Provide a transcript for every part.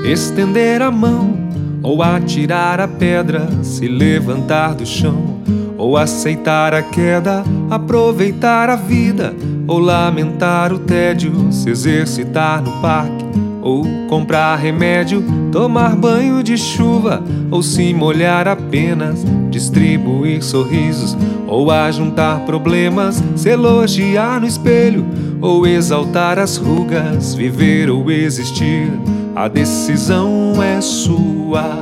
estender a mão, ou atirar a pedra, se levantar do chão, ou aceitar a queda, aproveitar a vida, ou lamentar o tédio, se exercitar no parque, ou comprar remédio, tomar banho de chuva, ou se molhar apenas, distribuir sorrisos, ou ajuntar problemas, se elogiar no espelho, ou exaltar as rugas, viver ou existir, a decisão é sua.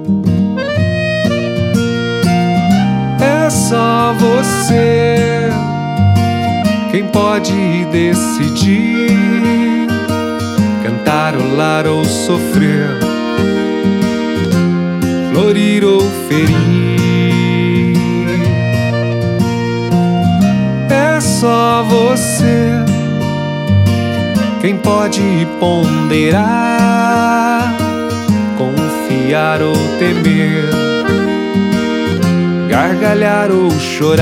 É só você quem pode decidir, cantarolar ou sofrer, florir ou ferir. É só você quem pode ponderar, confiar ou temer, gargalhar ou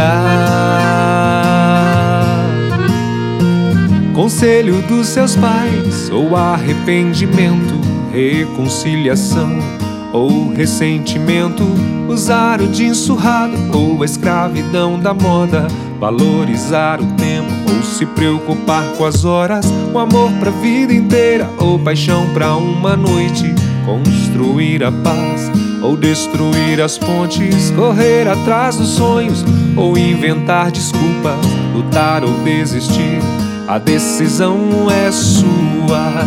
chorar. Conselho dos seus pais, ou arrependimento, reconciliação ou ressentimento, usar o jeans surrado ou a escravidão da moda, valorizar o tempo ou se preocupar com as horas, o amor pra vida inteira ou paixão pra uma noite, construir a paz ou destruir as pontes, correr atrás dos sonhos ou inventar desculpas, lutar ou desistir, a decisão é sua.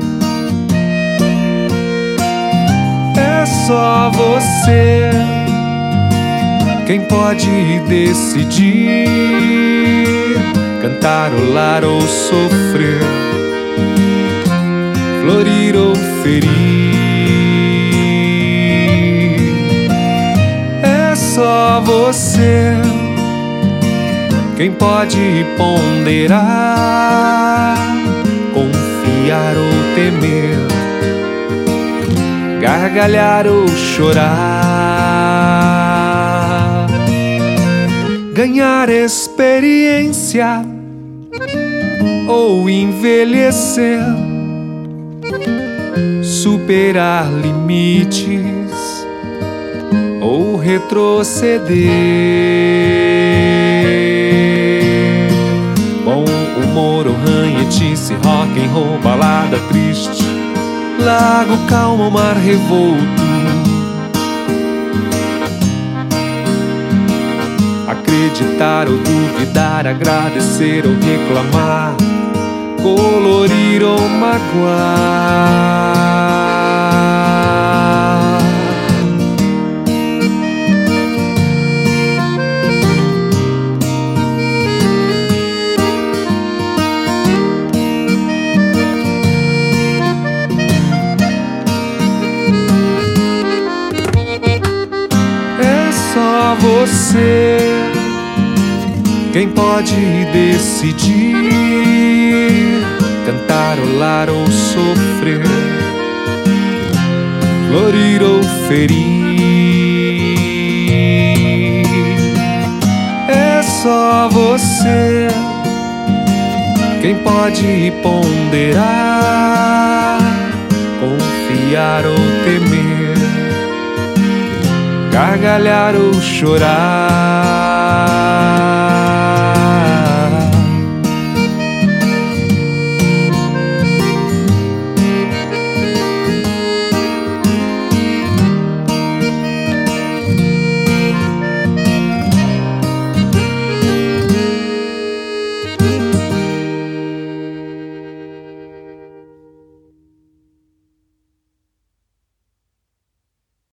É só você quem pode decidir, cantarolar ou sofrer, florir ou ferir. É só você quem pode ponderar, confiar ou temer, gargalhar ou chorar, ganhar experiência ou envelhecer, superar limites ou retroceder. Bom humor ou ranhetice, rock and roll, balada triste, lago calmo, mar revolto, acreditar ou duvidar, agradecer ou reclamar, colorir ou magoar. Só você quem pode decidir, cantarolar ou sofrer, florir ou ferir. É só você quem pode ponderar, confiar ou temer, gargalhar ou chorar.